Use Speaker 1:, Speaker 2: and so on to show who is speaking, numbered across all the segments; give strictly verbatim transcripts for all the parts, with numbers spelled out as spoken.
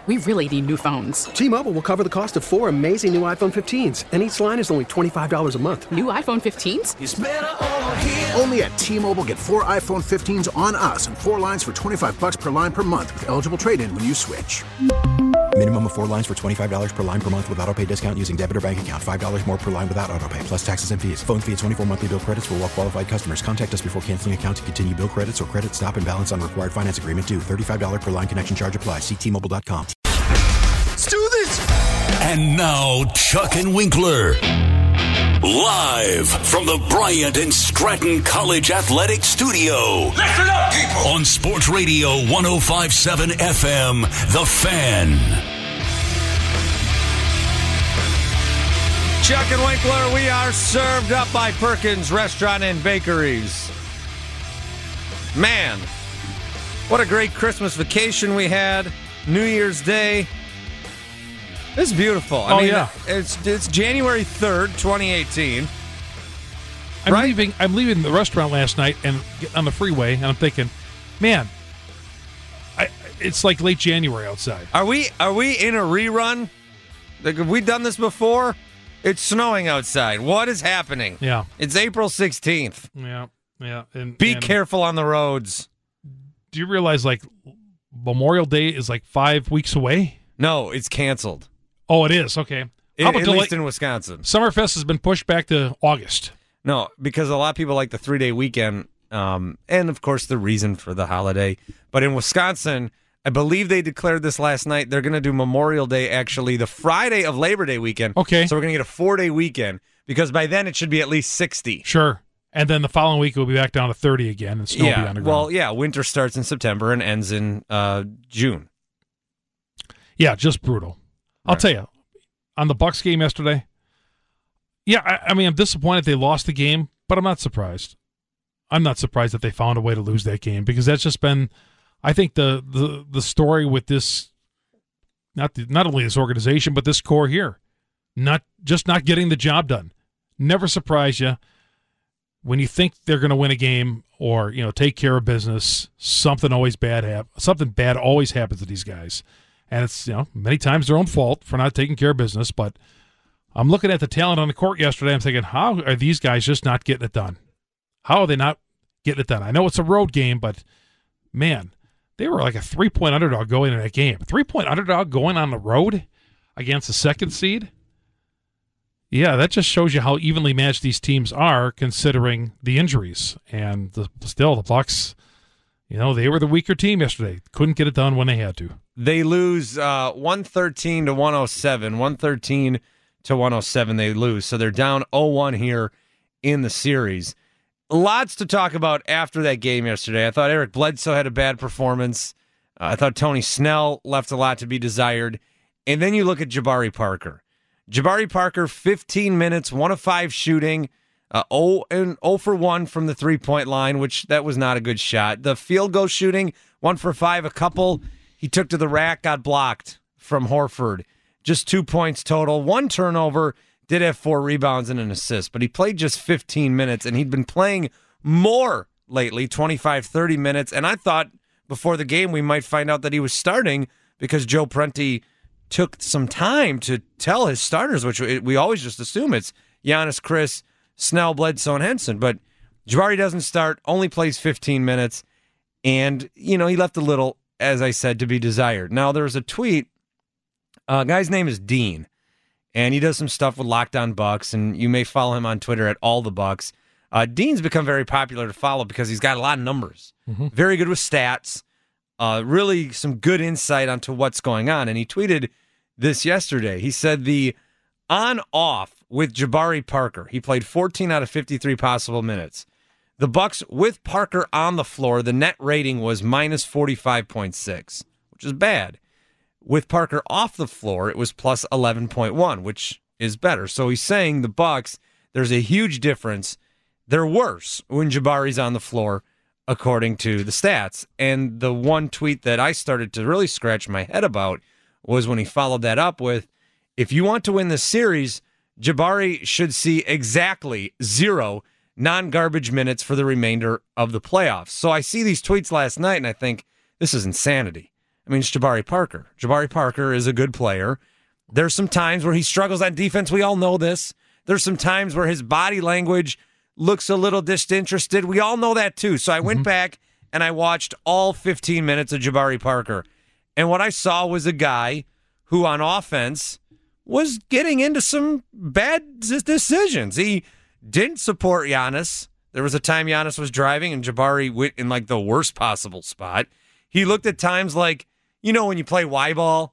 Speaker 1: We really need new phones.
Speaker 2: T-Mobile will cover the cost of four amazing new iPhone fifteens, and each line is only twenty-five dollars a month.
Speaker 1: New iPhone fifteens?
Speaker 3: It's better over here.
Speaker 4: Only at T-Mobile, get four iPhone fifteens on us and four lines for twenty-five dollars per line per month with eligible trade-in when you switch.
Speaker 5: Minimum of four lines for twenty-five dollars per line per month with autopay discount using debit or bank account. five dollars more per line without autopay, plus taxes and fees. Phone fee at twenty-four monthly bill credits for well-qualified customers. Contact us before canceling account to continue bill credits or credit stop and balance on required finance agreement due. thirty-five dollars per line connection charge applies. See T Mobile dot com.
Speaker 3: Let's do this!
Speaker 6: And now, Chuck and Winkler. Live from the Bryant and Stratton College Athletic Studio.
Speaker 3: Listen up, people!
Speaker 6: On Sports Radio one oh five point seven F M, The Fan.
Speaker 7: Chuck and Winkler, we are served up by Perkins Restaurant and Bakeries. Man, what a great Christmas vacation we had. New Year's Day. It's beautiful. I
Speaker 8: oh,
Speaker 7: mean,
Speaker 8: yeah.
Speaker 7: It's it's January third, twenty eighteen.
Speaker 8: I'm
Speaker 7: right?
Speaker 8: leaving I'm leaving the restaurant last night and on the freeway, and I'm thinking, man, I, it's like late January outside.
Speaker 7: Are we are we in a rerun? Like, have we done this before? It's snowing outside. What is happening?
Speaker 8: Yeah.
Speaker 7: It's April sixteenth.
Speaker 8: Yeah, yeah. And
Speaker 7: Be
Speaker 8: and
Speaker 7: careful on the roads.
Speaker 8: Do you realize, like, Memorial Day is like five weeks away?
Speaker 7: No, it's canceled.
Speaker 8: Oh, it is? Okay.
Speaker 7: It,
Speaker 8: How about
Speaker 7: at
Speaker 8: delay-
Speaker 7: least in Wisconsin.
Speaker 8: Summerfest has been pushed back to August.
Speaker 7: No, because a lot of people like the three-day weekend, um, and, of course, the reason for the holiday. But in Wisconsin, I believe they declared this last night, they're going to do Memorial Day, actually, the Friday of Labor Day weekend.
Speaker 8: Okay.
Speaker 7: So we're going to get a four-day weekend, because by then it should be at least sixty.
Speaker 8: Sure. And then the following week we'll be back down to thirty again, and snow will
Speaker 7: yeah,
Speaker 8: be on the ground.
Speaker 7: Well, yeah, winter starts in September and ends in uh, June.
Speaker 8: Yeah, just brutal. I'll
Speaker 7: Right.
Speaker 8: tell you, on the Bucks game yesterday, yeah, I, I mean, I'm disappointed they lost the game, but I'm not surprised. I'm not surprised that they found a way to lose that game, because that's just been, I think, the the, the story with this, not the, not only this organization, but this core here, not just not getting the job done. Never surprise you. When you think they're going to win a game or, you know, take care of business, something always bad hap- something bad always happens to these guys. And it's, you know, many times their own fault for not taking care of business. But I'm looking at the talent on the court yesterday. I'm thinking, how are these guys just not getting it done? How are they not getting it done? I know it's a road game, but, man, they were like a three-point underdog going in that game. A three-point underdog going on the road against the second seed? Yeah, that just shows you how evenly matched these teams are, considering the injuries. And the, still, the Bucks, you know, they were the weaker team yesterday. Couldn't get it done when they had to.
Speaker 7: They lose uh, one thirteen to one oh seven. one thirteen to one oh seven they lose. So they're down oh one here in the series. Lots to talk about after that game yesterday. I thought Eric Bledsoe had a bad performance. Uh, I thought Tony Snell left a lot to be desired. And then you look at Jabari Parker. Jabari Parker, fifteen minutes, one of five shooting, uh, zero, and zero for one from the three-point line, which that was not a good shot. The field goal shooting, one for five, a couple he took to the rack, got blocked from Horford. Just two points total, one turnover, did have four rebounds and an assist, but he played just fifteen minutes, and he'd been playing more lately, twenty-five, thirty minutes, and I thought before the game we might find out that he was starting because Joe Prunty took some time to tell his starters, which we always just assume it's Giannis, Chris, Snell, Bledsoe, and Henson. But Jabari doesn't start, only plays fifteen minutes, and, you know, he left a little, as I said, to be desired. Now, there's a tweet. Uh, guy's name is Dean, and he does some stuff with Locked On Bucks, and you may follow him on Twitter at All the Bucks. Uh, Dean's become very popular to follow because he's got a lot of numbers. Mm-hmm. Very good with stats. Uh, really some good insight onto what's going on. And he tweeted this yesterday. He said the on-off with Jabari Parker. He played fourteen out of fifty-three possible minutes. The Bucks with Parker on the floor, the net rating was minus forty-five point six, which is bad. With Parker off the floor, it was plus eleven point one, which is better. So he's saying the Bucks, there's a huge difference. They're worse when Jabari's on the floor, according to the stats. And the one tweet that I started to really scratch my head about was when he followed that up with, if you want to win this series, Jabari should see exactly zero non-garbage minutes for the remainder of the playoffs. So I see these tweets last night, and I think, this is insanity. I mean, it's Jabari Parker. Jabari Parker is a good player. There's some times where he struggles on defense. We all know this. There's some times where his body language looks a little disinterested. We all know that too. So I went mm-hmm. back and I watched all fifteen minutes of Jabari Parker. And what I saw was a guy who on offense was getting into some bad decisions. He didn't support Giannis. There was a time Giannis was driving and Jabari went in like the worst possible spot. He looked at times like, you know, when you play Y-ball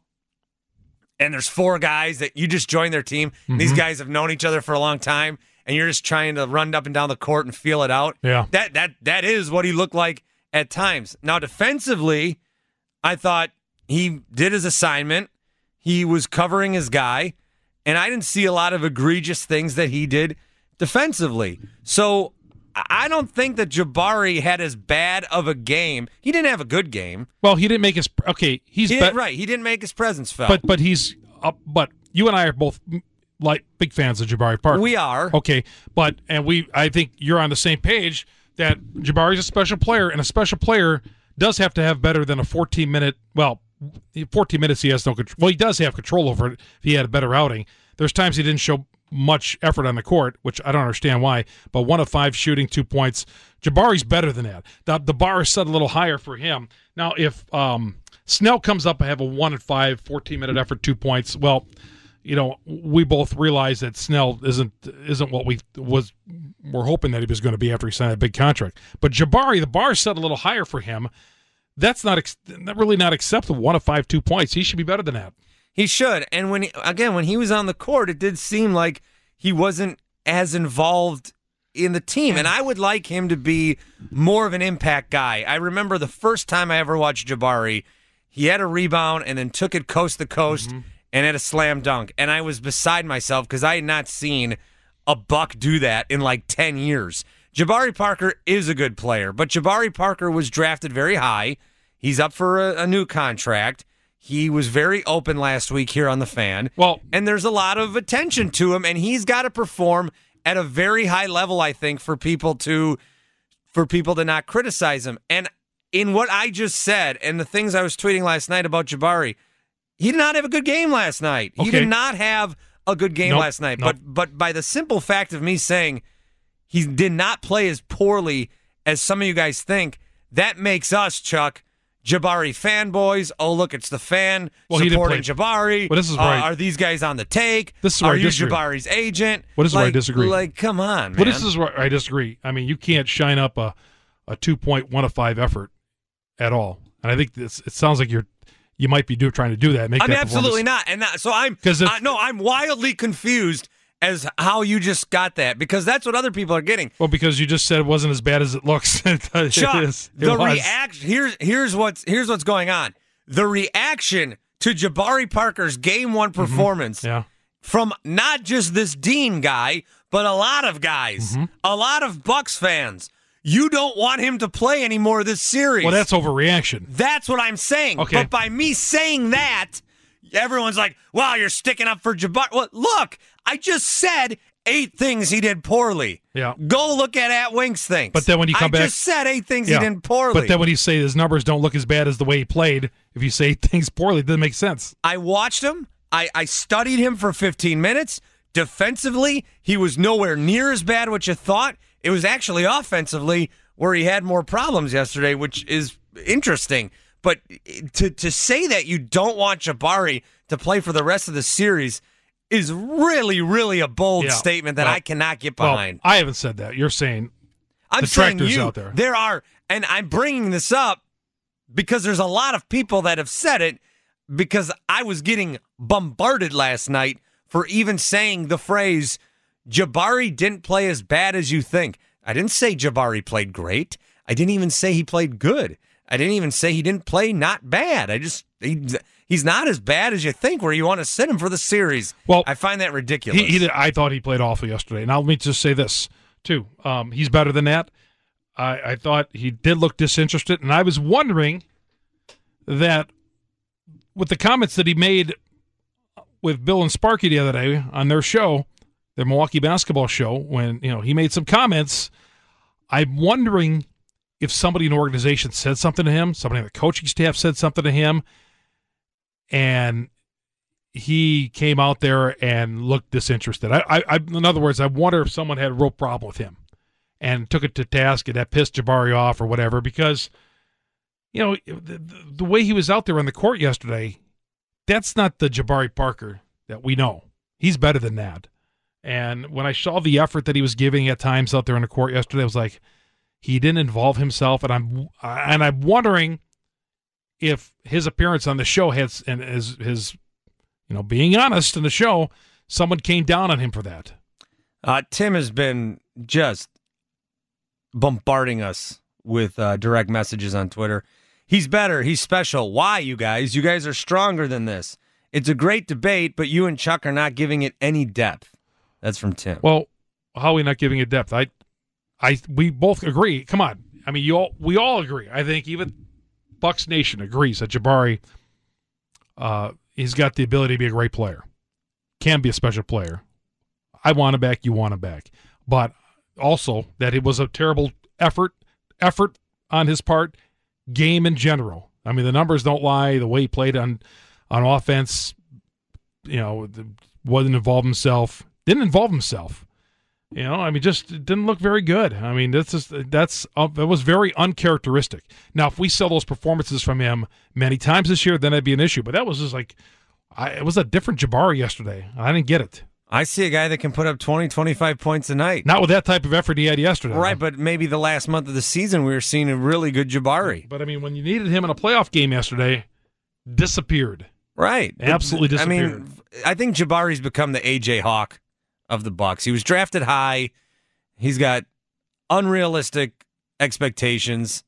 Speaker 7: and there's four guys that you just joined their team. Mm-hmm. And these guys have known each other for a long time and you're just trying to run up and down the court and feel it out.
Speaker 8: Yeah.
Speaker 7: That that that is what he looked like at times. Now, defensively, I thought he did his assignment. He was covering his guy, and I didn't see a lot of egregious things that he did defensively. So I don't think that Jabari had as bad of a game. He didn't have a good game.
Speaker 8: Well, he didn't make his okay. He's
Speaker 7: he
Speaker 8: be-
Speaker 7: right. He didn't make his presence felt.
Speaker 8: But but he's up. But you and I are both like big fans of Jabari Parker.
Speaker 7: We are
Speaker 8: okay. But and we, I think you're on the same page that Jabari's a special player, and a special player does have to have better than a fourteen minute. Well, fourteen minutes he has no control. Well, he does have control over it if he had a better outing. There's times he didn't show much effort on the court, which I don't understand why, but one of five shooting, two points. Jabari's better than that. The, the bar is set a little higher for him. Now, if um, Snell comes up and have a one and five, fourteen-minute effort, two points, well, you know, we both realize that Snell isn't isn't what we was we're hoping that he was going to be after he signed that big contract. But Jabari, the bar is set a little higher for him. That's not ex- really not acceptable. One of five, two points. He should be better than that.
Speaker 7: He should. And when he, again, when he was on the court, it did seem like he wasn't as involved in the team. And I would like him to be more of an impact guy. I remember the first time I ever watched Jabari, he had a rebound and then took it coast to coast mm-hmm. and had a slam dunk. And I was beside myself because I had not seen a Buck do that in like ten years. Jabari Parker is a good player, but Jabari Parker was drafted very high. He's up for a, a new contract. He was very open last week here on The Fan.
Speaker 8: Well,
Speaker 7: and there's a lot of attention to him, and he's got to perform at a very high level, I think, for people to for people to not criticize him. And in what I just said and the things I was tweeting last night about Jabari, he did not have a good game last night.
Speaker 8: Okay.
Speaker 7: He did not have a good game
Speaker 8: nope,
Speaker 7: last night.
Speaker 8: Nope.
Speaker 7: But but by the simple fact of me saying he did not play as poorly as some of you guys think, that makes us, Chuck, Jabari fanboys. Oh, look, it's the Fan
Speaker 8: well,
Speaker 7: supporting Jabari.
Speaker 8: Well, this is
Speaker 7: uh,
Speaker 8: right.
Speaker 7: Are these guys on the take?
Speaker 8: This is where
Speaker 7: are
Speaker 8: I
Speaker 7: you
Speaker 8: disagree.
Speaker 7: Jabari's agent?
Speaker 8: What is
Speaker 7: like,
Speaker 8: where I disagree?
Speaker 7: Like, come on, man.
Speaker 8: Well, this is where I disagree. I mean, you can't shine up a, a two point one of five effort at all. And I think this, it sounds like you're you might be do, trying to do that. Make
Speaker 7: I'm
Speaker 8: that
Speaker 7: absolutely not. And that, so I'm
Speaker 8: because
Speaker 7: uh, no, I'm wildly confused as how you just got that, because that's what other people are getting.
Speaker 8: Well, because you just said it wasn't as bad as it looks. it
Speaker 7: Chuck,
Speaker 8: is. It
Speaker 7: the
Speaker 8: was.
Speaker 7: reaction here's here's what's here's what's going on. The reaction to Jabari Parker's game one performance
Speaker 8: mm-hmm. yeah.
Speaker 7: from not just this Dean guy, but a lot of guys,
Speaker 8: mm-hmm.
Speaker 7: a lot of Bucks fans. You don't want him to play anymore this series.
Speaker 8: Well, that's overreaction.
Speaker 7: That's what I'm saying.
Speaker 8: Okay.
Speaker 7: But by me saying that, everyone's like, wow, you're sticking up for Jabari. Well, look, I just said eight things he did poorly.
Speaker 8: Yeah.
Speaker 7: Go look at At Winks things.
Speaker 8: But then when you come
Speaker 7: I
Speaker 8: back,
Speaker 7: I just said eight things
Speaker 8: yeah.
Speaker 7: he did poorly.
Speaker 8: But then when you say his numbers don't look as bad as the way he played, if you say things poorly, it doesn't make sense.
Speaker 7: I watched him. I, I studied him for fifteen minutes. Defensively, he was nowhere near as bad what you thought. It was actually offensively where he had more problems yesterday, which is interesting. But to to say that you don't want Jabari to play for the rest of the series is really, really a bold
Speaker 8: yeah.
Speaker 7: statement that
Speaker 8: well,
Speaker 7: I cannot get behind.
Speaker 8: Well, I haven't said that. You're saying
Speaker 7: I'm
Speaker 8: the
Speaker 7: saying
Speaker 8: tractors
Speaker 7: you,
Speaker 8: out there.
Speaker 7: There are, and I'm bringing this up because there's a lot of people that have said it, because I was getting bombarded last night for even saying the phrase, Jabari didn't play as bad as you think. I didn't say Jabari played great. I didn't even say he played good. I didn't even say he didn't play not bad. I just he, he's not as bad as you think where you want to sit him for the series.
Speaker 8: Well,
Speaker 7: I find that ridiculous.
Speaker 8: He, he did, I thought he played awful yesterday. Now let me just say this, too. Um, he's better than that. I, I thought he did look disinterested, and I was wondering that with the comments that he made with Bill and Sparky the other day on their show, their Milwaukee basketball show, when you know he made some comments, I'm wondering if somebody in the organization said something to him, somebody on the coaching staff said something to him, and he came out there and looked disinterested. I, I, I, in other words, I wonder if someone had a real problem with him and took it to task, and that pissed Jabari off or whatever, because, you know, the, the way he was out there on the court yesterday, that's not the Jabari Parker that we know. He's better than that. And when I saw the effort that he was giving at times out there on the court yesterday, I was like, he didn't involve himself, and I'm and I'm wondering if his appearance on the show has, and his, his, you know, being honest in the show, someone came down on him for that.
Speaker 7: Uh, Tim has been just bombarding us with uh, direct messages on Twitter. He's better. He's special. Why, you guys? You guys are stronger than this. It's a great debate, but you and Chuck are not giving it any depth. That's from Tim.
Speaker 8: Well, how are we not giving it depth? I, I, we both agree. Come on. I mean, you all, we all agree. I think even Bucks Nation agrees that Jabari, uh, he's got the ability to be a great player. Can be a special player. I want him back. You want him back. But also that it was a terrible effort, effort on his part, game in general. I mean, the numbers don't lie. The way he played on, on offense, you know, wasn't involved himself. Didn't involve himself. You know, I mean, just didn't look very good. I mean, this is that's uh, it was very uncharacteristic. Now, if we sell those performances from him many times this year, then that'd be an issue. But that was just like, I, it was a different Jabari yesterday. I didn't get it.
Speaker 7: I see a guy that can put up twenty, twenty-five points a night.
Speaker 8: Not with that type of effort he had yesterday.
Speaker 7: Right, but maybe the last month of the season we were seeing a really good Jabari.
Speaker 8: But, I mean, when you needed him in a playoff game yesterday, disappeared.
Speaker 7: Right.
Speaker 8: Absolutely disappeared.
Speaker 7: I mean, I think Jabari's become the A J Hawk of the Bucks. He was drafted high. He's got unrealistic expectations.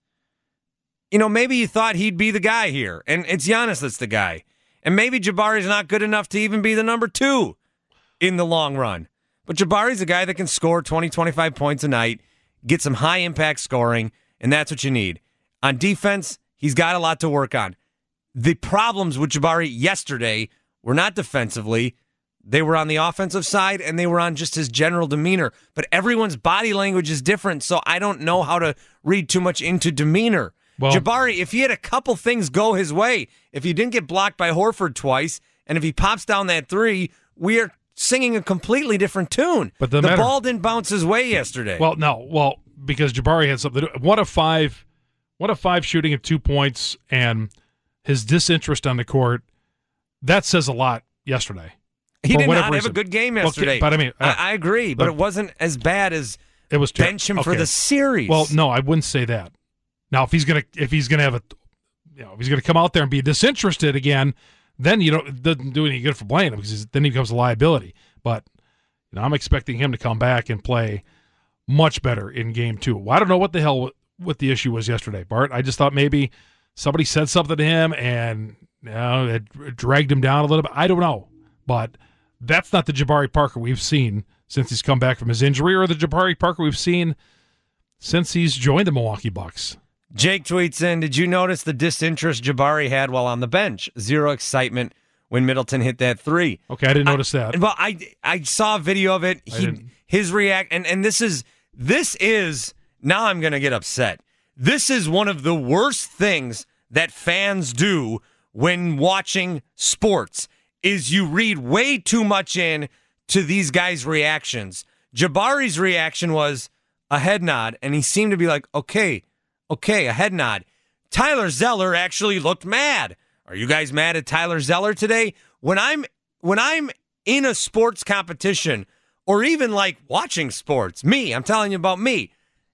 Speaker 7: You know, maybe you thought he'd be the guy here, and it's Giannis that's the guy. And maybe Jabari's not good enough to even be the number two in the long run. But Jabari's a guy that can score twenty, twenty-five points a night, get some high-impact scoring, and that's what you need. On defense, he's got a lot to work on. The problems with Jabari yesterday were not defensively. They were on the offensive side, and they were on just his general demeanor. But everyone's body language is different, so I don't know how to read too much into demeanor. Well, Jabari, if he had a couple things go his way, if he didn't get blocked by Horford twice, and if he pops down that three, we are singing a completely different tune.
Speaker 8: But the,
Speaker 7: the
Speaker 8: matter,
Speaker 7: ball didn't bounce his way yesterday.
Speaker 8: Well, no. Well, because Jabari had something. One of five, one of five shooting at two points, and his disinterest on the court, that says a lot yesterday.
Speaker 7: He did not have
Speaker 8: reason.
Speaker 7: a good game yesterday.
Speaker 8: Okay, but I mean, uh,
Speaker 7: I, I agree, but, but it wasn't as bad as
Speaker 8: it was
Speaker 7: bench him
Speaker 8: okay.
Speaker 7: for the series.
Speaker 8: Well, no, I wouldn't say that. Now, if he's gonna if he's gonna have a, you know, if he's gonna come out there and be disinterested again, then you know it doesn't do any good for playing him because then he becomes a liability. But you know, I'm expecting him to come back and play much better in game two. Well, I don't know what the hell what the issue was yesterday, Bart. I just thought maybe somebody said something to him and you know it dragged him down a little bit. I don't know, but that's not the Jabari Parker we've seen since he's come back from his injury, or the Jabari Parker we've seen since he's joined the Milwaukee Bucks.
Speaker 7: Jake tweets in, did you notice the disinterest Jabari had while on the bench? Zero excitement when Middleton hit that three.
Speaker 8: Okay, I didn't
Speaker 7: I,
Speaker 8: notice that.
Speaker 7: Well, I, I saw a video of it. He, his react, and, and this is, this is, now I'm going to get upset. This is one of the worst things that fans do when watching sports, is you read way too much in to these guys' reactions. Jabari's reaction was a head nod, and he seemed to be like, okay, okay, a head nod. Tyler Zeller actually looked mad. Are you guys mad at Tyler Zeller today? When I'm when I'm in a sports competition, or even like watching sports, me, I'm telling you about me.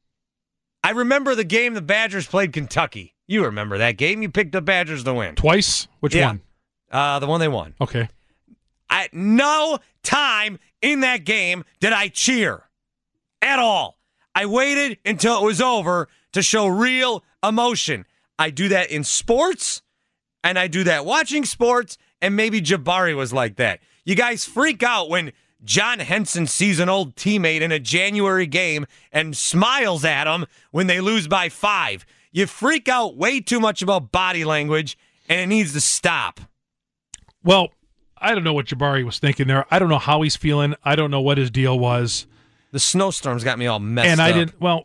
Speaker 7: I remember the game the Badgers played Kentucky. You remember that game? You picked the Badgers to win.
Speaker 8: Twice? Which
Speaker 7: yeah.
Speaker 8: one?
Speaker 7: Uh, the one they won.
Speaker 8: Okay.
Speaker 7: At no time in that game did I cheer at all. I waited until it was over to show real emotion. I do that in sports, and I do that watching sports, and maybe Jabari was like that. You guys freak out when John Henson sees an old teammate in a January game and smiles at him when they lose by five. You freak out way too much about body language, and it needs to stop.
Speaker 8: Well, I don't know what Jabari was thinking there. I don't know how he's feeling. I don't know what his deal was.
Speaker 7: The snowstorms got me all messed
Speaker 8: and
Speaker 7: up.
Speaker 8: And I didn't, well,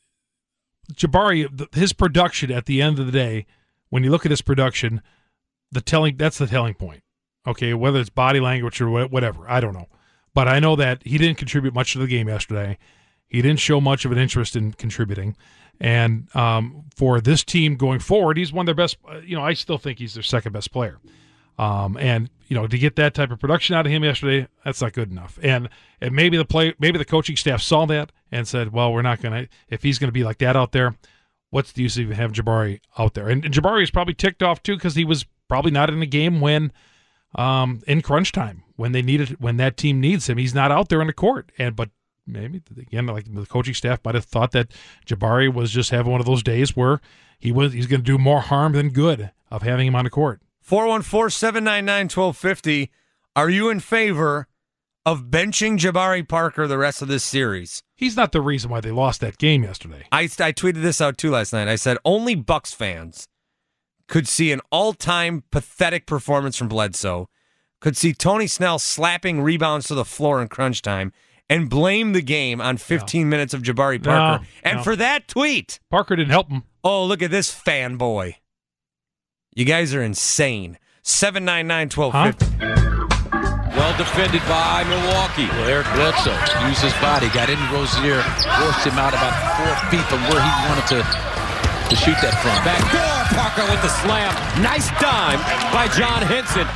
Speaker 8: Jabari, his production at the end of the day, when you look at his production, the telling. That's the telling point. Okay, whether it's body language or wha- whatever, I don't know. But I know that he didn't contribute much to the game yesterday. He didn't show much of an interest in contributing. And um, for this team going forward, he's one of their best. Uh, you know, I still think he's their second best player. Um, and you know, to get that type of production out of him yesterday, that's not good enough. And and maybe the play, maybe the coaching staff saw that and said, well, we're not going to. If he's going to be like that out there, what's the use of even having Jabari out there? And, and Jabari is probably ticked off too because he was probably not in the game when, um, in crunch time when they needed when that team needs him. He's not out there on the court. And but maybe again, like the coaching staff might have thought that Jabari was just having one of those days where he was he's going to do more harm than good of having him on the court.
Speaker 7: four one four, seven nine nine, one two five zero. Are you in favor of benching Jabari Parker the rest of this series?
Speaker 8: He's not the reason why they lost that game yesterday.
Speaker 7: I, I tweeted this out too last night. I said only Bucks fans could see an all-time pathetic performance from Bledsoe, could see Tony Snell slapping rebounds to the floor in crunch time, and blame the game on fifteen no. minutes of Jabari Parker.
Speaker 8: No,
Speaker 7: and
Speaker 8: no.
Speaker 7: for that tweet,
Speaker 8: Parker didn't help him.
Speaker 7: Oh, look at this fanboy. You guys are insane. seven nine nine, one two five zero.
Speaker 8: Huh?
Speaker 9: Well defended by Milwaukee. Well, Eric Bledsoe used his body, got in Rozier, forced him out about four feet from where he wanted to, to shoot that from. Back door, Parker with the slam. Nice dime by John Henson.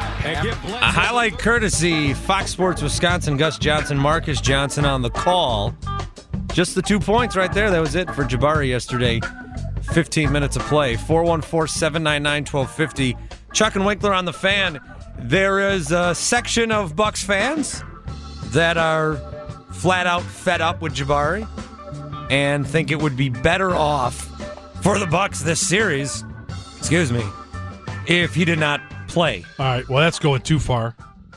Speaker 7: A highlight courtesy, Fox Sports Wisconsin, Gus Johnson, Marcus Johnson on the call. Just the two points right there. That was it for Jabari yesterday. fifteen minutes of play. four one four, seven nine nine, one two five zero. Chuck and Winkler on the Fan. There is a section of Bucks fans that are flat out fed up with Jabari and think it would be better off for the Bucks this series, excuse me, if he did not play.
Speaker 8: All right, well, that's going too far.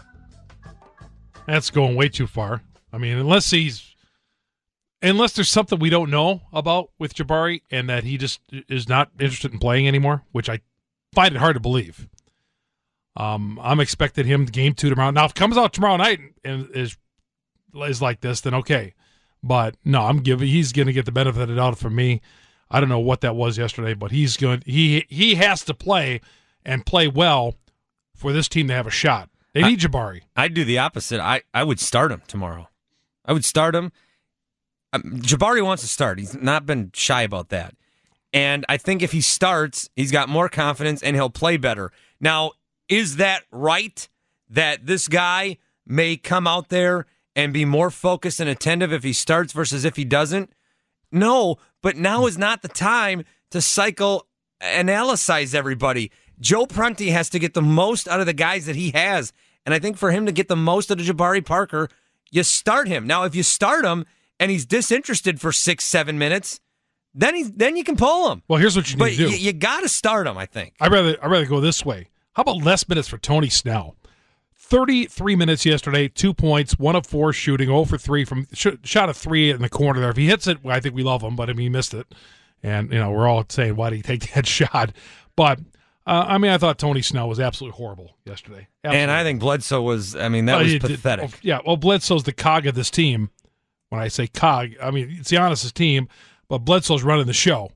Speaker 8: That's going way too far. I mean, unless he's unless there's something we don't know about with Jabari and that he just is not interested in playing anymore, which I find it hard to believe. Um, I'm expecting him game two tomorrow. Now, if it comes out tomorrow night and is is like this, then okay. But no, I'm giving he's going to get the benefit of the doubt from me. I don't know what that was yesterday, but he's going he he has to play and play well for this team to have a shot. They need I, Jabari.
Speaker 7: I'd do the opposite. I, I would start him tomorrow. I would start him. Um, Jabari wants to start. He's not been shy about that. And I think if he starts, he's got more confidence and he'll play better. Now, is that right that this guy may come out there and be more focused and attentive if he starts versus if he doesn't? No, but now is not the time to cycle analyze everybody. Joe Prunty has to get the most out of the guys that he has. And I think for him to get the most out of Jabari Parker, you start him. Now, if you start him and he's disinterested for six, seven minutes, then he, then you can pull him.
Speaker 8: Well, here's what you need
Speaker 7: but
Speaker 8: to do.
Speaker 7: You, you got to start him, I think.
Speaker 8: I'd rather, I'd rather go this way. How about less minutes for Tony Snell? thirty-three minutes yesterday, two points, one of four shooting, zero for three from sh- shot of three in the corner there. If he hits it, well, I think we love him, but I mean, he missed it. And, you know, we're all saying, why did he take that shot? But, uh, I mean, I thought Tony Snell was absolutely horrible yesterday. Absolutely.
Speaker 7: And I think Bledsoe was, I mean, that
Speaker 8: uh,
Speaker 7: was
Speaker 8: did,
Speaker 7: pathetic.
Speaker 8: Oh, yeah, well, Bledsoe's the cog of this team. When I say cog, I mean, it's Giannis' team, but Bledsoe's running the show.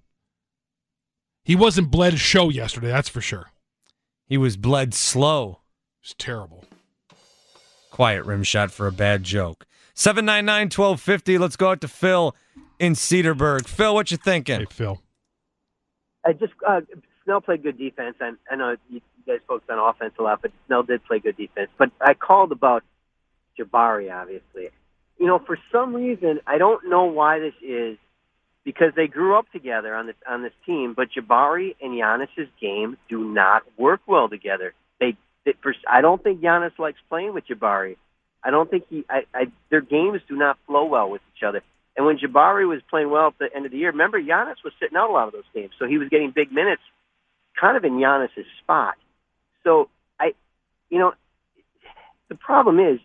Speaker 8: He wasn't Bled's show yesterday, that's for sure.
Speaker 7: He was bled slow.
Speaker 8: It was terrible.
Speaker 7: Quiet rim shot for a bad joke. seven nine nine, one two five zero. Let's go out to Phil in Cedarburg. Phil, what you thinking?
Speaker 8: Hey, Phil.
Speaker 10: I just uh, Snell played good defense. I, I know you guys focused on offense a lot, but Snell did play good defense. But I called about Jabari, obviously. You know, for some reason, I don't know why this is, because they grew up together on this on this team, but Jabari and Giannis's game do not work well together. They, they for, I don't think Giannis likes playing with Jabari. I don't think he. I, I, their games do not flow well with each other. And when Jabari was playing well at the end of the year, remember Giannis was sitting out a lot of those games, so he was getting big minutes, kind of in Giannis's spot. So I, you know, the problem is,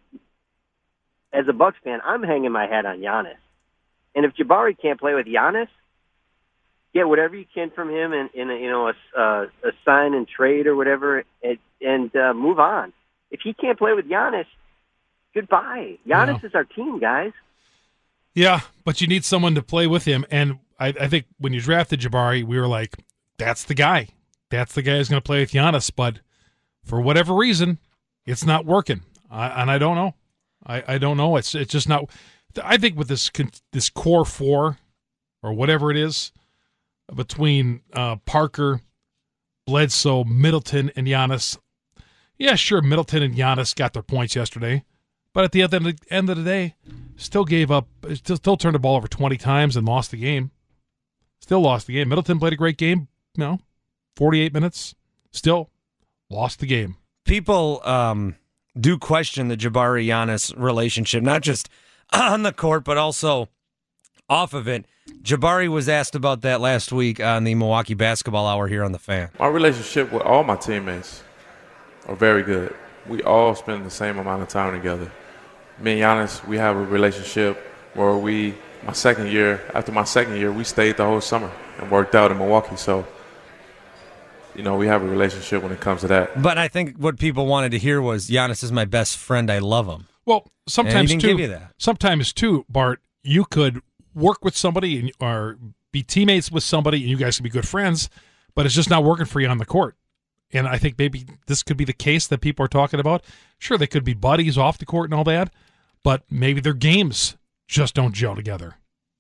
Speaker 10: as a Bucks fan, I'm hanging my hat on Giannis. And if Jabari can't play with Giannis, get whatever you can from him in, in a, you know, a, uh, a sign and trade or whatever, and, and uh, move on. If he can't play with Giannis, goodbye. Giannis
Speaker 8: yeah.
Speaker 10: is our team, guys.
Speaker 8: Yeah, but you need someone to play with him. And I, I think when you drafted Jabari, we were like, that's the guy. That's the guy who's going to play with Giannis. But for whatever reason, it's not working. I, and I don't know. I, I don't know. It's it's just not. I think with this this core four or whatever it is between uh, Parker, Bledsoe, Middleton, and Giannis. Yeah, sure, Middleton and Giannis got their points yesterday, but at the end of the, end of the day, still gave up. Still, still turned the ball over twenty times and lost the game. Still lost the game. Middleton played a great game. You know, forty-eight minutes. Still lost the game.
Speaker 7: People um, do question the Jabari-Giannis relationship, not just on the court, but also off of it. Jabari was asked about that last week on the Milwaukee Basketball Hour here on The Fan.
Speaker 11: My relationship with all my teammates are very good. We all spend the same amount of time together. Me and Giannis, we have a relationship where we, my second year, after my second year, we stayed the whole summer and worked out in Milwaukee. So, you know, we have a relationship when it comes to that.
Speaker 7: But I think what people wanted to hear was, Giannis is my best friend, I love him.
Speaker 8: Well, sometimes,
Speaker 7: didn't
Speaker 8: too,
Speaker 7: give you that.
Speaker 8: sometimes, too, Bart, you could work with somebody and, or be teammates with somebody and you guys can be good friends, but it's just not working for you on the court. And I think maybe this could be the case that people are talking about. Sure, they could be buddies off the court and all that, but maybe their games just don't gel together.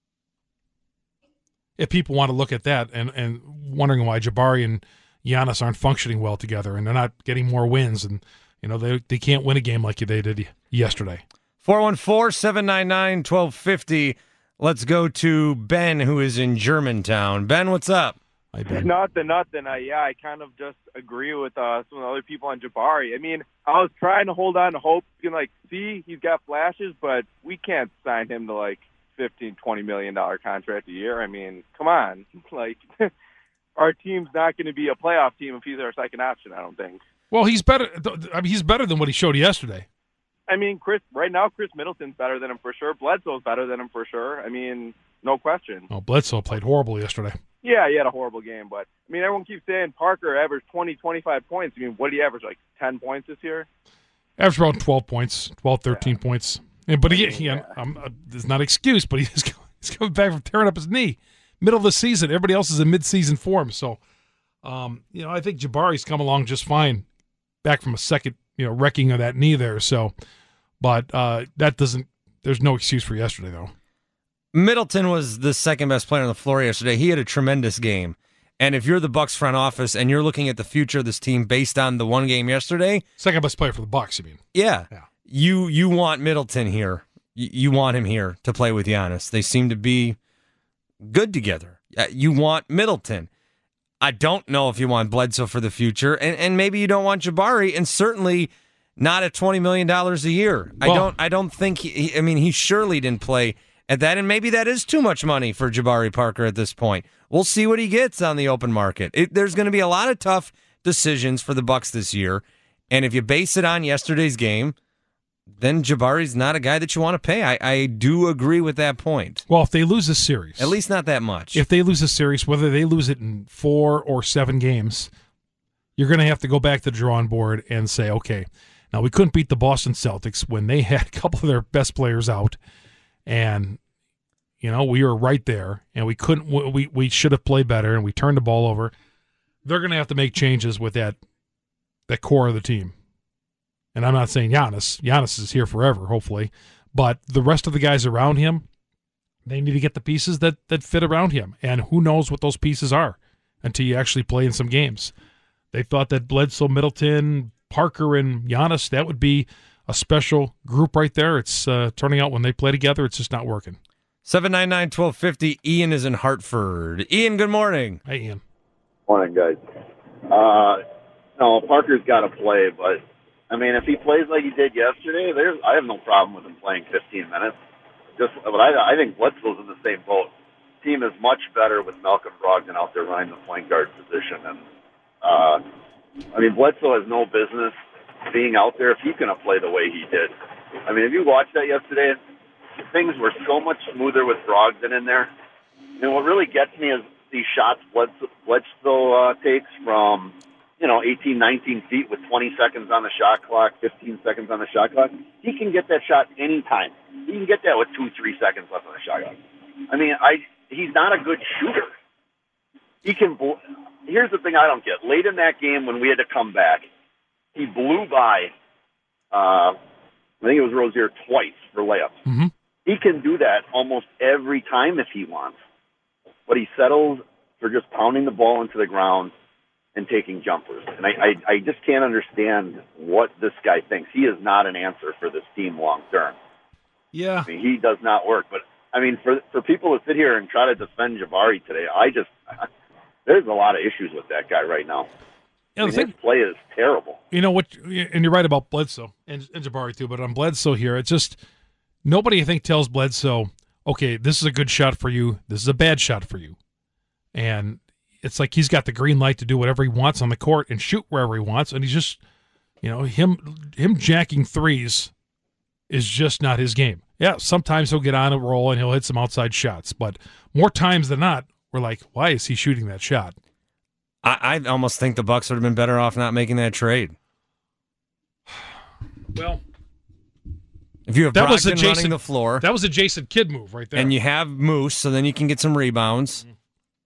Speaker 8: If people want to look at that and, and wondering why Jabari and Giannis aren't functioning well together and they're not getting more wins and, you know, they they can't win a game like they did yesterday.
Speaker 7: four one four, seven nine nine, one two five zero. Let's go to Ben, who is in Germantown. Ben, what's up?
Speaker 8: Hi, Ben.
Speaker 12: Nothing, nothing. I, yeah, I kind of just agree with uh, some of the other people on Jabari. I mean, I was trying to hold on to hope. You can, like, see he's got flashes, but we can't sign him to, like, fifteen, twenty million dollars contract a year. I mean, come on. Like, our team's not going to be a playoff team if he's our second option, I don't think.
Speaker 8: Well, he's better. I mean, he's better than what he showed yesterday.
Speaker 12: I mean, Chris. Right now, Chris Middleton's better than him for sure. Bledsoe's better than him for sure. I mean, no question.
Speaker 8: Oh, Bledsoe played horrible yesterday.
Speaker 12: Yeah, he had a horrible game, but I mean, everyone keeps saying Parker averaged twenty, twenty-five points. I mean, what did he average, like ten points this year?
Speaker 8: Averaged around twelve points, twelve, thirteen yeah. points. And, but he, he yeah. um, uh, it's not an excuse, but he's he's coming back from tearing up his knee, middle of the season. Everybody else is in mid-season form, so um, you know, I think Jabari's come along just fine, back from a second, you know, wrecking of that knee there. So, but uh, that doesn't. There's no excuse for yesterday, though.
Speaker 7: Middleton was the second best player on the floor yesterday. He had a tremendous game. And if you're the Bucks front office and you're looking at the future of this team based on the one game yesterday,
Speaker 8: second best player for the Bucks, you mean?
Speaker 7: Yeah.
Speaker 8: yeah.
Speaker 7: You you want Middleton here. You, you want him here to play with Giannis. They seem to be good together. You want Middleton. I don't know if you want Bledsoe for the future, and, and maybe you don't want Jabari, and certainly not at twenty million dollars a year. Well, I don't I don't think he, he I mean he surely didn't play at that, and maybe that is too much money for Jabari Parker at this point. We'll see what he gets on the open market. It, there's going to be a lot of tough decisions for the Bucks this year, and if you base it on yesterday's game, then Jabari's not a guy that you want to pay. I, I do agree with that point.
Speaker 8: Well, if they lose this series,
Speaker 7: at least not that much.
Speaker 8: If they lose this series, whether they lose it in four or seven games, you're going to have to go back to the drawing board and say, okay, now we couldn't beat the Boston Celtics when they had a couple of their best players out. And, you know, we were right there, and we couldn't. We we should have played better, and we turned the ball over. They're going to have to make changes with that that core of the team. And I'm not saying Giannis. Giannis is here forever, hopefully. But the rest of the guys around him, they need to get the pieces that that fit around him. And who knows what those pieces are until you actually play in some games. They thought that Bledsoe, Middleton, Parker, and Giannis, that would be a special group right there. It's uh, turning out when they play together, it's just not working.
Speaker 7: seven nine nine, one two five zero. Ian is in Hartford. Ian, good morning.
Speaker 8: Hey, Ian.
Speaker 13: Morning, guys. Uh, no, Parker's got to play, but, I mean, if he plays like he did yesterday, there's I have no problem with him playing fifteen minutes. Just, but I, I think Bledsoe's in the same boat. Team is much better with Malcolm Brogdon out there running the point guard position. And, uh, I mean, Bledsoe has no business being out there if he's going to play the way he did. I mean, if you watched that yesterday, things were so much smoother with Brogdon in there. And what really gets me is these shots Bledsoe, Bledsoe uh, takes from, you know, eighteen, nineteen feet with twenty seconds on the shot clock, fifteen seconds on the shot clock. He can get that shot anytime. He can get that with two, three seconds left on the shot clock. I mean, I he's not a good shooter. He can. Here's the thing I don't get. Late in that game when we had to come back, he blew by, uh, I think it was Rozier twice for layups.
Speaker 8: Mm-hmm.
Speaker 13: He can do that almost every time if he wants. But he settles for just pounding the ball into the ground and taking jumpers. And I, I, I just can't understand what this guy thinks. He is not an answer for this team long term.
Speaker 8: Yeah.
Speaker 13: I mean, he does not work. But, I mean, for for people to sit here and try to defend Jabari today, I just – there's a lot of issues with that guy right now.
Speaker 8: Yeah,
Speaker 13: I mean,
Speaker 8: think,
Speaker 13: his play is terrible.
Speaker 8: You know what? And you're right about Bledsoe and, and Jabari too. But on Bledsoe here, it's just nobody I think tells Bledsoe, okay, this is a good shot for you. This is a bad shot for you, and it's like he's got the green light to do whatever he wants on the court and shoot wherever he wants. And he's just, you know, him him jacking threes is just not his game. Yeah, sometimes he'll get on a roll and he'll hit some outside shots, but more times than not, we're like, why is he shooting that shot?
Speaker 7: I, I almost think the Bucks would have been better off not making that trade.
Speaker 8: Well,
Speaker 7: if you have
Speaker 8: that was a
Speaker 7: Brogdon
Speaker 8: Jason,
Speaker 7: running the floor,
Speaker 8: that was a Jason Kidd move right there,
Speaker 7: and you have Moose, so then you can get some rebounds.
Speaker 8: Mm-hmm.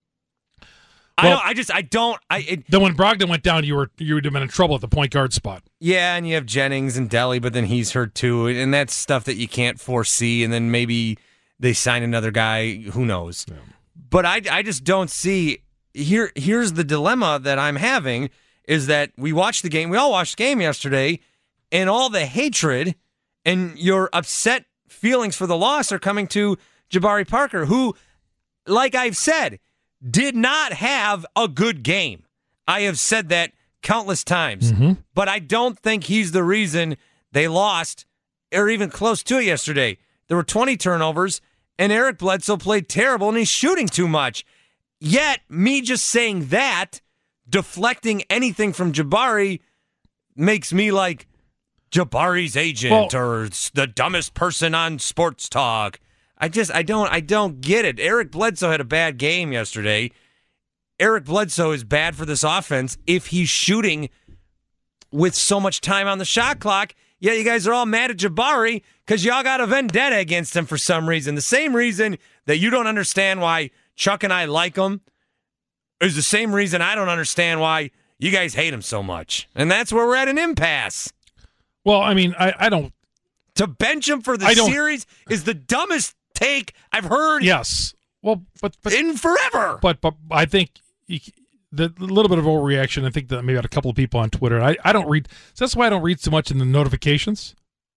Speaker 7: I
Speaker 8: Well,
Speaker 7: don't. I just. I don't. I. It,
Speaker 8: then when Brogdon went down, you were you would have been in trouble at the point guard spot.
Speaker 7: yeah, and you have Jennings and Delly, but then he's hurt too, and that's stuff that you can't foresee. And then maybe they sign another guy. Who knows? Yeah. But I. I just don't see. Here. Here's the dilemma that I'm having is that we watched the game. We all watched the game yesterday, and all the hatred and your upset feelings for the loss are coming to Jabari Parker, who, like I've said, did not have a good game. I have said that countless times.
Speaker 8: Mm-hmm.
Speaker 7: But I don't think he's the reason they lost or even close to it yesterday. There were twenty turnovers, and Eric Bledsoe played terrible, and he's shooting too much. Yet, me just saying that, deflecting anything from Jabari, makes me like Jabari's agent
Speaker 8: Well,
Speaker 7: or the dumbest person on sports talk. I just, I don't, I don't get it. Eric Bledsoe had a bad game yesterday. Eric Bledsoe is bad for this offense if he's shooting with so much time on the shot clock. Yeah, you guys are all mad at Jabari because y'all got a vendetta against him for some reason. The same reason that you don't understand why Chuck and I like him is the same reason I don't understand why you guys hate him so much. And that's where we're at an impasse.
Speaker 8: Well, I mean, I, I don't.
Speaker 7: To bench him for the
Speaker 8: I don't-
Speaker 7: series is the dumbest take I've heard.
Speaker 8: Yes. Well, but, but
Speaker 7: in forever.
Speaker 8: But but I think you, the little bit of overreaction. I think that maybe had a couple of people on Twitter. I, I don't read. So that's why I don't read so much in the notifications.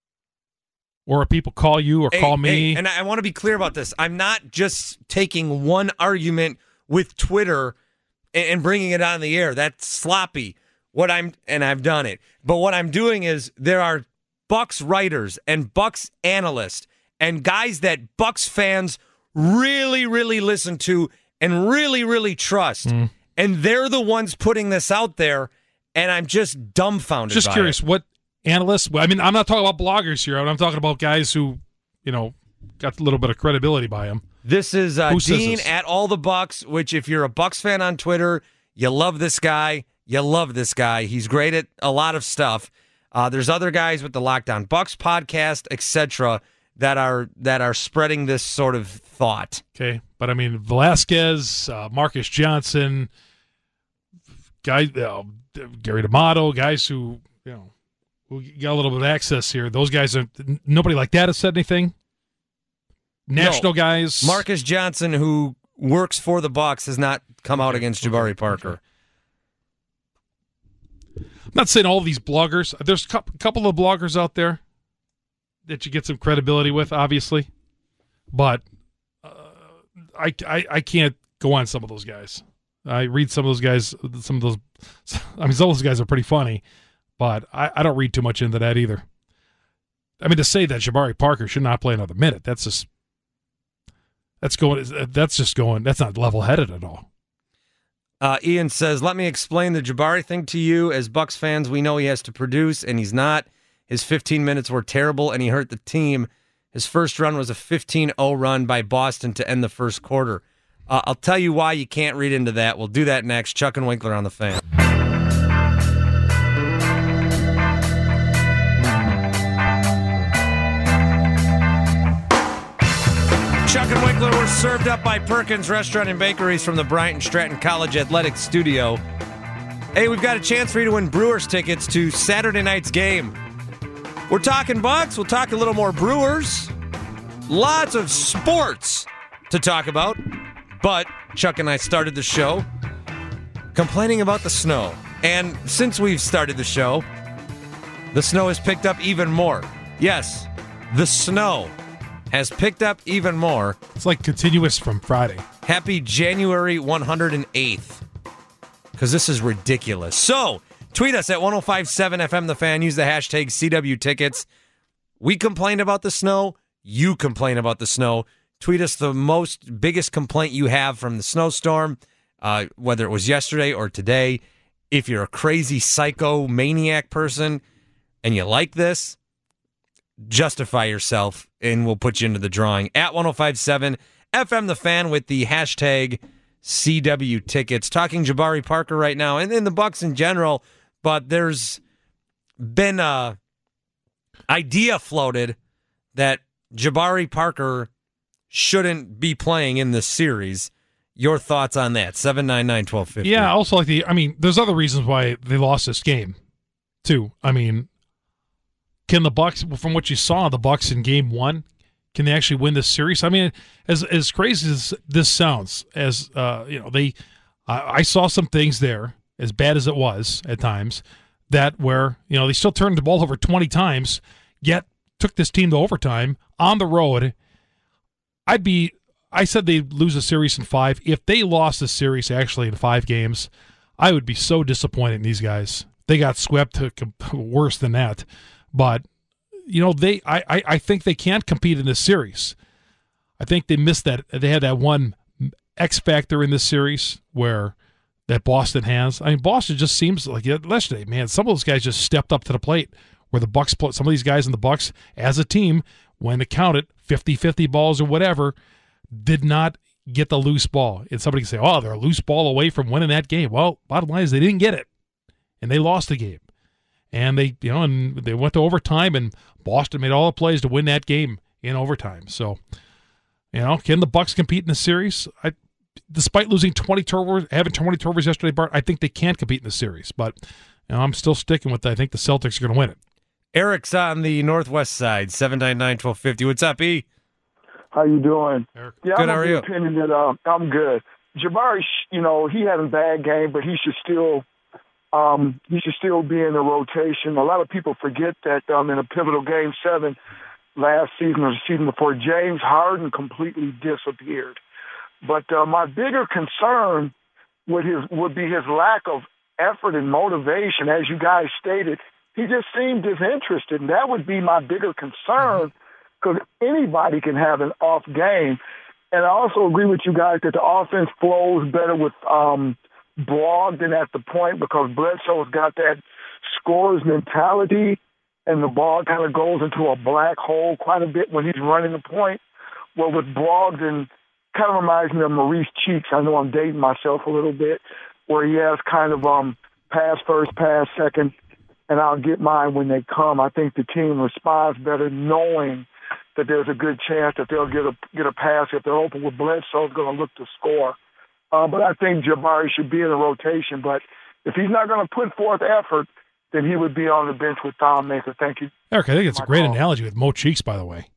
Speaker 8: Or if people call you or
Speaker 7: Hey,
Speaker 8: call me.
Speaker 7: hey, and I want to be clear about this. I'm not just taking one argument with Twitter and, and bringing it on the air. That's sloppy. What I'm and I've done it. But what I'm doing is there are Bucks writers and Bucks analysts and guys that Bucks fans really, really listen to and really, really trust.
Speaker 8: Mm.
Speaker 7: And they're the ones putting this out there, and I'm just dumbfounded
Speaker 8: Just
Speaker 7: by
Speaker 8: curious,
Speaker 7: it.
Speaker 8: what analysts? I mean, I'm not talking about bloggers here. I'm talking about guys who, you know, got a little bit of credibility by them.
Speaker 7: This is uh,
Speaker 8: Who says
Speaker 7: Dean
Speaker 8: this?
Speaker 7: at All the Bucks, which if you're a Bucks fan on Twitter, you love this guy. You love this guy. He's great at a lot of stuff. Uh, there's other guys with the Lockdown Bucks podcast, et cetera, that are that are spreading this sort of thought.
Speaker 8: Okay, but I mean, Velasquez, uh, Marcus Johnson, guys, uh, Gary D'Amato, guys who you know who got a little bit of access here. Those guys are nobody like that has said anything. National
Speaker 7: No.
Speaker 8: guys,
Speaker 7: Marcus Johnson, who works for the Bucks, has not come out against Jabari Parker.
Speaker 8: I'm not saying all these bloggers. There's a couple, couple of bloggers out there that you get some credibility with, obviously, but uh, I, I I can't go on some of those guys. I read some of those guys. Some of those, I mean, some of those guys are pretty funny, but I, I don't read too much into that either. I mean, to say that Jabari Parker should not play another minute, that's just that's going. That's just going. That's not level-headed at all.
Speaker 7: Uh, Ian says, let me explain the Jabari thing to you. As Bucks fans, we know he has to produce, and he's not. His fifteen minutes were terrible, and he hurt the team. His first run was a fifteen oh run by Boston to end the first quarter. Uh, I'll tell you why you can't read into that. We'll do that next. Chuck and Winkler on the Fan. Chuck and Winkler were served up by Perkins Restaurant and Bakeries from the Bryant and Stratton College Athletic Studio. Hey, we've got a chance for you to win Brewers tickets to Saturday night's game. We're talking Bucks. We'll talk a little more Brewers. Lots of sports to talk about. But Chuck and I started the show complaining about the snow. And since we've started the show, the snow has picked up even more. Yes, the snow has picked up even more.
Speaker 8: It's like continuous from Friday.
Speaker 7: Happy January one hundred eighth. Because this is ridiculous. So, tweet us at ten fifty-seven F M The Fan. Use the hashtag C W Tickets. We complained about the snow. You complain about the snow. Tweet us the most biggest complaint you have from the snowstorm, uh, whether it was yesterday or today. If you're a crazy psycho maniac person and you like this, justify yourself and we'll put you into the drawing. At ten fifty-seven F M The Fan with the hashtag C W Tickets. Talking Jabari Parker right now and, and the Bucks in general, but there's been a idea floated that Jabari Parker shouldn't be playing in this series. Your thoughts on that? seven nine nine, one two five zero.
Speaker 8: Yeah, also like the, I mean, there's other reasons why they lost this game, too. I mean, can the Bucks, from what you saw, the Bucks in game one, can they actually win this series? I mean, as as crazy as this sounds, as uh, you know, they, uh, I saw some things there, as bad as it was at times, that where you know they still turned the ball over twenty times, yet took this team to overtime on the road. I'd be, I said they'd lose a series in five. If they lost a series actually in five games, I would be so disappointed in these guys. They got swept to worse than that, but. You know, they. I, I, I think they can't compete in this series. I think they missed that. They had that one X factor in this series where that Boston has. I mean, Boston just seems like yesterday, man. Some of those guys just stepped up to the plate. Where the Bucks, some of these guys in the Bucks, as a team, when it counted fifty-fifty balls or whatever, did not get the loose ball. And somebody can say, "Oh, they're a loose ball away from winning that game." Well, bottom line is they didn't get it, and they lost the game. And they, you know, and they went to overtime, and Boston made all the plays to win that game in overtime. So, you know, can the Bucks compete in the series? I, despite losing twenty turnovers, having twenty turnovers yesterday, Bart, I think they can compete in the series. But you know, I'm still sticking with. I think the Celtics are going to win it.
Speaker 7: Eric's on the northwest side, seven nine nine, one two five zero. What's up, E?
Speaker 14: How you doing?
Speaker 7: Eric.
Speaker 14: Yeah,
Speaker 7: Good,
Speaker 14: I'm
Speaker 7: how are
Speaker 14: of the
Speaker 7: you?
Speaker 14: opinion that uh, I'm good. Jabari, you know, he had a bad game, but he should still. Um, he should still be in the rotation. A lot of people forget that um, in a pivotal game seven last season or the season before, James Harden completely disappeared. But uh, my bigger concern would his would be his lack of effort and motivation. As you guys stated, he just seemed disinterested, and that would be my bigger concern because anybody can have an off game. And I also agree with you guys that the offense flows better with um, – Brogdon at the point because Bledsoe's got that scorer's mentality and the ball kind of goes into a black hole quite a bit when he's running the point. Well, with Brogdon, kind of reminds me of Maurice Cheeks. I know I'm dating myself a little bit, where he has kind of um, pass first, pass second, and I'll get mine when they come. I think the team responds better knowing that there's a good chance that they'll get a get a pass if they're open with Bledsoe's going to look to score. Uh, but I think Jabari should be in the rotation. But if he's not going to put forth effort, then he would be on the bench with Thon Maker. Thank you.
Speaker 8: Eric, I think it's a great call. Analogy with Mo Cheeks, by the way.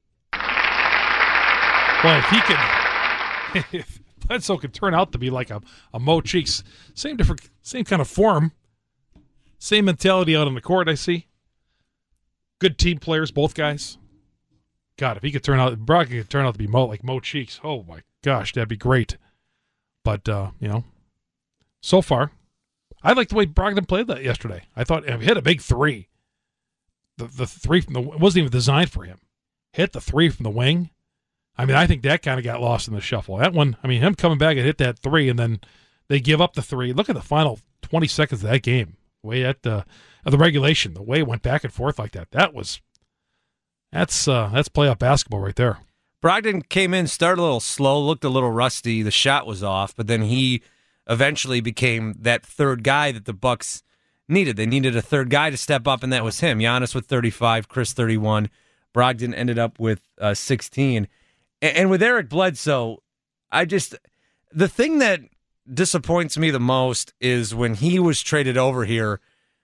Speaker 8: Well, if he can, if Bledsoe could turn out to be like a, a Mo Cheeks, same different, same kind of form, same mentality out on the court. I see. Good team players, both guys. God, if he could turn out, Brock could turn out to be Mo like Mo Cheeks. Oh my gosh, that'd be great. But, uh, you know, so far, I like the way Brogdon played that yesterday. I thought he hit a big three. The the three from the it wasn't even designed for him. Hit the three from the wing. I mean, I think that kind of got lost in the shuffle. That one, I mean, him coming back and hit that three, and then they give up the three. Look at the final twenty seconds of that game. The way at the of the regulation, the way it went back and forth like that. That was that's uh, that's playoff basketball right there.
Speaker 7: Brogdon came in, started a little slow, looked a little rusty. The shot was off, but then he eventually became that third guy that the Bucks needed. They needed a third guy to step up, and that was him. Giannis with thirty-five, Chris thirty-one. Brogdon ended up with uh, sixteen. And, and with Eric Bledsoe, I just the thing that disappoints me the most is when he was traded over here,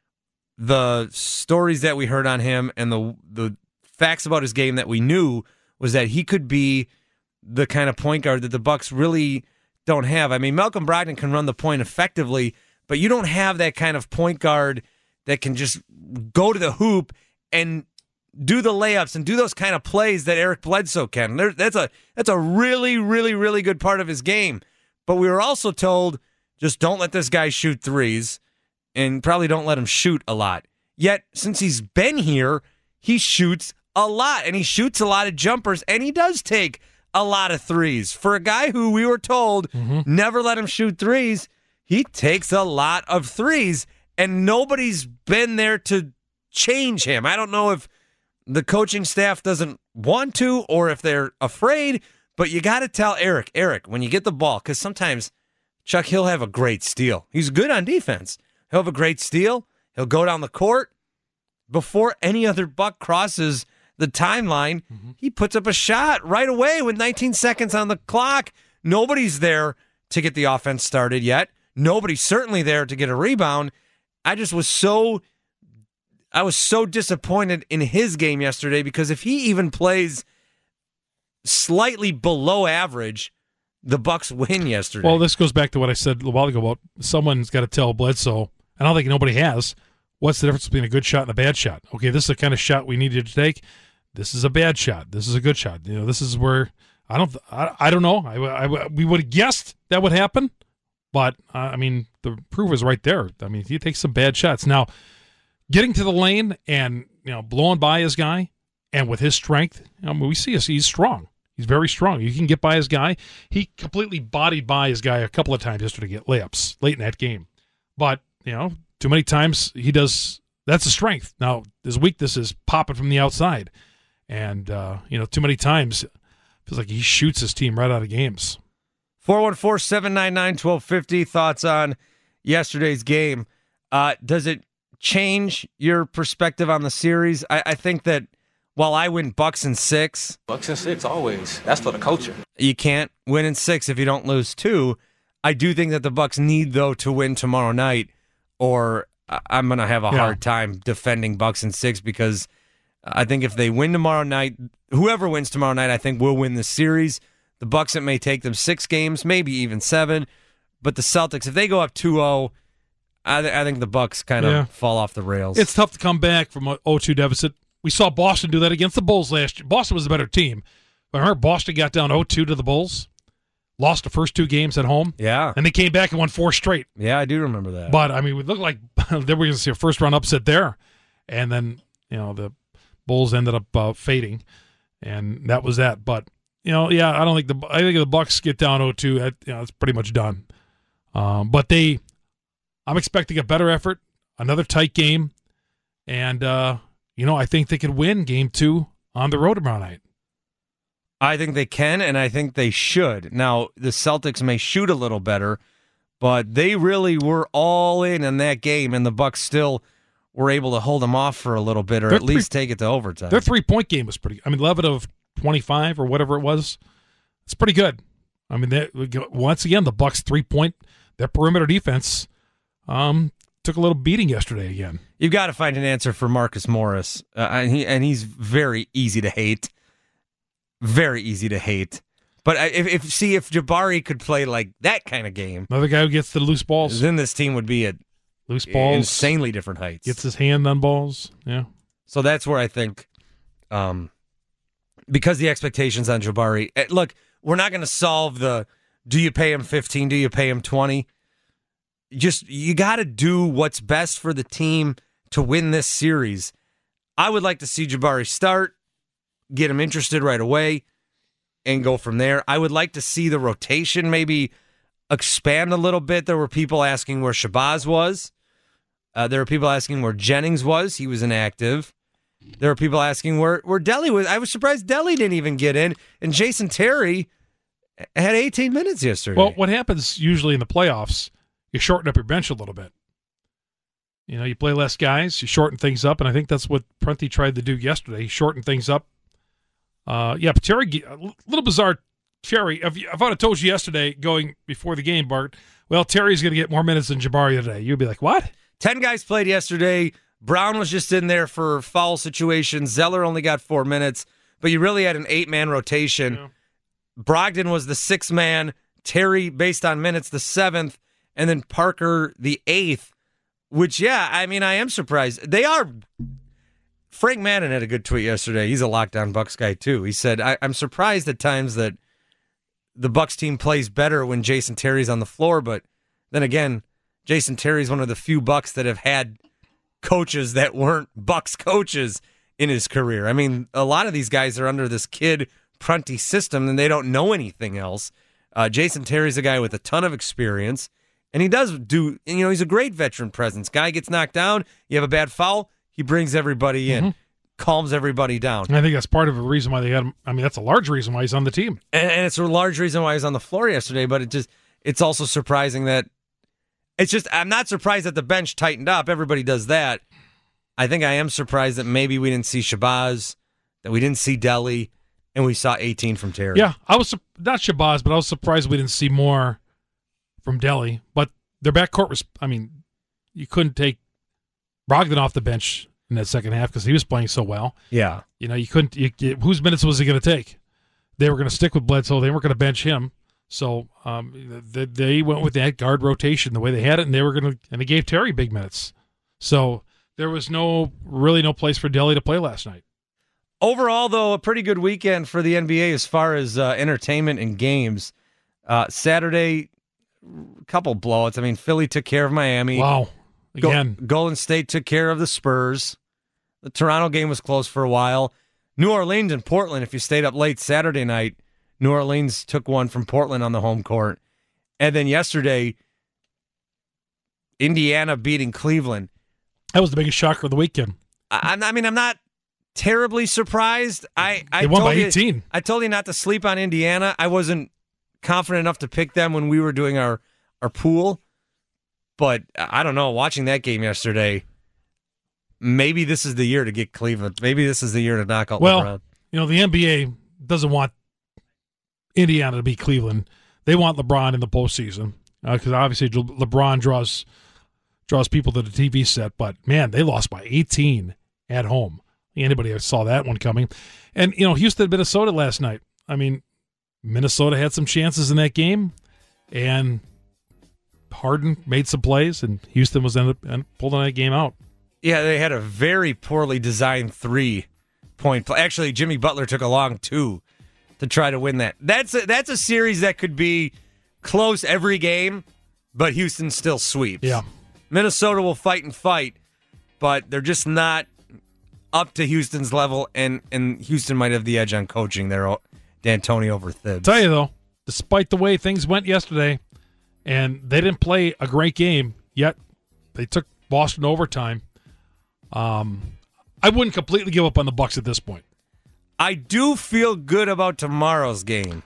Speaker 7: the stories that we heard on him and the the facts about his game that we knew was that he could be the kind of point guard that the Bucks really don't have. I mean, Malcolm Brogdon can run the point effectively, but you don't have that kind of point guard that can just go to the hoop and do the layups and do those kind of plays that Eric Bledsoe can. There, that's a that's a really, really, really good part of his game. But we were also told, just don't let this guy shoot threes and probably don't let him shoot a lot. Yet, since he's been here, he shoots a lot, and he shoots a lot of jumpers, and he does take a lot of threes. For a guy who we were told mm-hmm. never let him shoot threes, he takes a lot of threes, and nobody's been there to change him. I don't know if the coaching staff doesn't want to or if they're afraid, but you got to tell Eric, Eric, when you get the ball, because sometimes Chuck, he'll have a great steal. He's good on defense. He'll have a great steal. He'll go down the court. Before any other Buck crosses the timeline, mm-hmm. he puts up a shot right away with nineteen seconds on the clock. Nobody's there to get the offense started yet. Nobody's certainly there to get a rebound. I just was so, I was so disappointed in his game yesterday because if he even plays slightly below average, the Bucks win yesterday.
Speaker 8: Well, this goes back to what I said a while ago about someone's got to tell Bledsoe, and I don't think nobody has, what's the difference between a good shot and a bad shot? Okay, this is the kind of shot we needed to take. This is a bad shot. This is a good shot. You know, this is where I don't. I, I don't know. I, I, we would have guessed that would happen, but uh, I mean, the proof is right there. I mean, he takes some bad shots. Now, getting to the lane and you know blowing by his guy, and with his strength, I mean, we see us. He's strong. He's very strong. You can get by his guy. He completely bodied by his guy a couple of times yesterday to get layups late in that game, but you know. Too many times he does. That's a strength. Now his weakness is popping from the outside, and uh, you know, too many times it feels like he shoots his team right out of games.
Speaker 7: four one four, seven nine nine, one two five zero. Thoughts on yesterday's game? Uh, does it change your perspective on the series? I, I think that while I win Bucks in six,
Speaker 15: Bucks in six always. That's for the culture.
Speaker 7: You can't win in six if you don't lose two. I do think that the Bucks need though to win tomorrow night. Or I'm going to have a yeah. hard time defending Bucks in six because I think if they win tomorrow night, whoever wins tomorrow night, I think will win the series. The Bucks, it may take them six games, maybe even seven. But the Celtics, if they go up two oh, I, th- I think the Bucks kind of yeah. fall off the rails.
Speaker 8: It's tough to come back from an oh two deficit. We saw Boston do that against the Bulls last year. Boston was a better team. But remember, Boston got down oh two to the Bulls. Lost the first two games at home.
Speaker 7: Yeah.
Speaker 8: And they came back and won four straight.
Speaker 7: Yeah, I do remember that.
Speaker 8: But, I mean, we looked like they were going to see a first-round upset there. And then, you know, the Bulls ended up uh, fading. And that was that. But, you know, yeah, I don't think the I think the Bucks get down oh two. You know, it's pretty much done. Um, but they, I'm expecting a better effort, another tight game. And, uh, you know, I think they could win game two on the road tomorrow night.
Speaker 7: I think they can, and I think they should. Now, the Celtics may shoot a little better, but they really were all in in that game, and the Bucks still were able to hold them off for a little bit, or their at three, least take it to overtime.
Speaker 8: Their three-point game was pretty good. I mean, eleven of twenty-five or whatever it was. It's pretty good. I mean, they, once again, the Bucks' three-point, their perimeter defense um, took a little beating yesterday again.
Speaker 7: You've got to find an answer for Marcus Morris, uh, and, he, and he's very easy to hate. Very easy to hate. But if, if see if Jabari could play like that kind of game,
Speaker 8: another guy who gets the loose balls,
Speaker 7: then this team would be at
Speaker 8: loose balls,
Speaker 7: insanely different heights.
Speaker 8: Gets his hand on balls, yeah.
Speaker 7: So that's where I think, um, because the expectations on Jabari. Look, we're not going to solve the. Do you pay him fifteen? Do you pay him twenty? Just you got to do what's best for the team to win this series. I would like to see Jabari start. Get him interested right away and go from there. I would like to see the rotation maybe expand a little bit. There were people asking where Shabazz was. Uh, there were people asking where Jennings was. He was inactive. There were people asking where, where Delly was. I was surprised Delly didn't even get in. And Jason Terry had eighteen minutes yesterday.
Speaker 8: Well, what happens usually in the playoffs, you shorten up your bench a little bit. You know, you play less guys, you shorten things up, and I think that's what Prunty tried to do yesterday. He shortened things up. Uh, yeah, but Terry, a little bizarre. Terry, if, if I would have told you yesterday, going before the game, Bart, well, Terry's going to get more minutes than Jabari today. You'd be like, what?
Speaker 7: Ten guys played yesterday. Brown was just in there for foul situations. Zeller only got four minutes, but you really had an eight-man rotation. Yeah. Brogdon was the sixth man, Terry, based on minutes, the seventh, and then Parker, the eighth, which, yeah, I mean, I am surprised. They are... Frank Madden had a good tweet yesterday. He's a Lockdown Bucks guy, too. He said, I- I'm surprised at times that the Bucks team plays better when Jason Terry's on the floor, but then again, Jason Terry's one of the few Bucks that have had coaches that weren't Bucks coaches in his career. I mean, a lot of these guys are under this Kid Prunty system, and they don't know anything else. Uh, Jason Terry's a guy with a ton of experience, and he does do, you know, he's a great veteran presence. Guy gets knocked down, you have a bad foul, he brings everybody in, mm-hmm. calms everybody down.
Speaker 8: And I think that's part of the reason why they got him. I mean, that's a large reason why he's on the team.
Speaker 7: And, and it's a large reason why he's on the floor yesterday, but it just it's also surprising that it's just, I'm not surprised that the bench tightened up. Everybody does that. I think I am surprised that maybe we didn't see Shabazz, that we didn't see Delly, and we saw eighteen from Terry.
Speaker 8: Yeah, I was not Shabazz, but I was surprised we didn't see more from Delly. But their backcourt was, I mean, you couldn't take Brogdon off the bench in that second half because he was playing so well.
Speaker 7: Yeah.
Speaker 8: You know, you couldn't, you, you, whose minutes was he going to take? They were going to stick with Bledsoe. They weren't going to bench him. So um, they, they went with that guard rotation the way they had it, and they were going to, and they gave Terry big minutes. So there was no, really no place for Delly to play last night.
Speaker 7: Overall, though, a pretty good weekend for the N B A as far as uh, entertainment and games. Uh, Saturday, a couple blowouts. I mean, Philly took care of Miami.
Speaker 8: Wow. Again.
Speaker 7: Go- Golden State took care of the Spurs. The Toronto game was close for a while. New Orleans and Portland, if you stayed up late Saturday night, New Orleans took one from Portland on the home court. And then yesterday, Indiana beating Cleveland.
Speaker 8: That was the biggest shocker of the weekend.
Speaker 7: I, I mean, I'm not terribly surprised. I, I
Speaker 8: they won
Speaker 7: told
Speaker 8: by eighteen.
Speaker 7: You, I told you not to sleep on Indiana. I wasn't confident enough to pick them when we were doing our, our pool. But I don't know, watching that game yesterday, maybe this is the year to get Cleveland. Maybe this is the year to knock out
Speaker 8: well,
Speaker 7: LeBron.
Speaker 8: You know, the N B A doesn't want Indiana to beat Cleveland. They want LeBron in the postseason because uh, obviously LeBron draws draws people to the T V set. But, man, they lost by eighteen at home. Anybody saw that one coming. And, you know, Houston, Minnesota last night. I mean, Minnesota had some chances in that game, and Harden made some plays, and Houston was ended up pulling that game out.
Speaker 7: Yeah, they had a very poorly designed three-point play. Actually, Jimmy Butler took a long two to try to win that. That's a, that's a series that could be close every game, but Houston still sweeps.
Speaker 8: Yeah.
Speaker 7: Minnesota will fight and fight, but they're just not up to Houston's level, and, and Houston might have the edge on coaching there, D'Antoni over Thibs.
Speaker 8: Tell you, though, despite the way things went yesterday, and they didn't play a great game, yet they took Boston overtime. Um, I wouldn't completely give up on the Bucks at this point.
Speaker 7: I do feel good about tomorrow's game.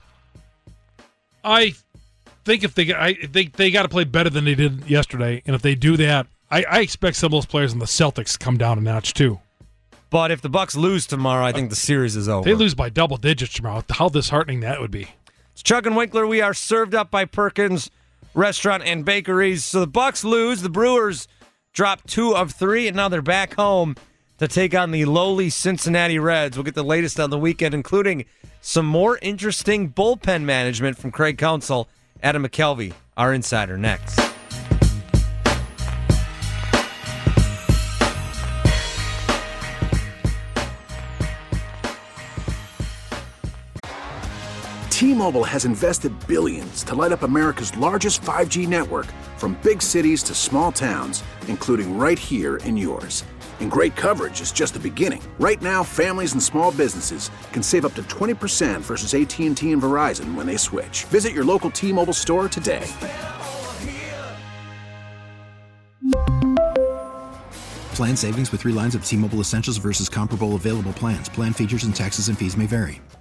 Speaker 8: I think if they I they they got to play better than they did yesterday, and if they do that, I, I expect some of those players in the Celtics to come down a notch too.
Speaker 7: But if the Bucks lose tomorrow, I think the series is over.
Speaker 8: They lose by double digits tomorrow. How disheartening that would be.
Speaker 7: It's Chuck and Winkler. We are served up by Perkins Restaurant and Bakeries. So the Bucks lose. The Brewers drop two of three, and now they're back home to take on the lowly Cincinnati Reds. We'll get the latest on the weekend, including some more interesting bullpen management from Craig Counsell. Adam McKelvey, our insider, next.
Speaker 4: T-Mobile has invested billions to light up America's largest five G network, from big cities to small towns, including right here in yours. And great coverage is just the beginning. Right now, families and small businesses can save up to twenty percent versus A T and T and Verizon when they switch. Visit your local T-Mobile store today.
Speaker 5: Plan savings with three lines of T-Mobile Essentials versus comparable available plans. Plan features and taxes and fees may vary.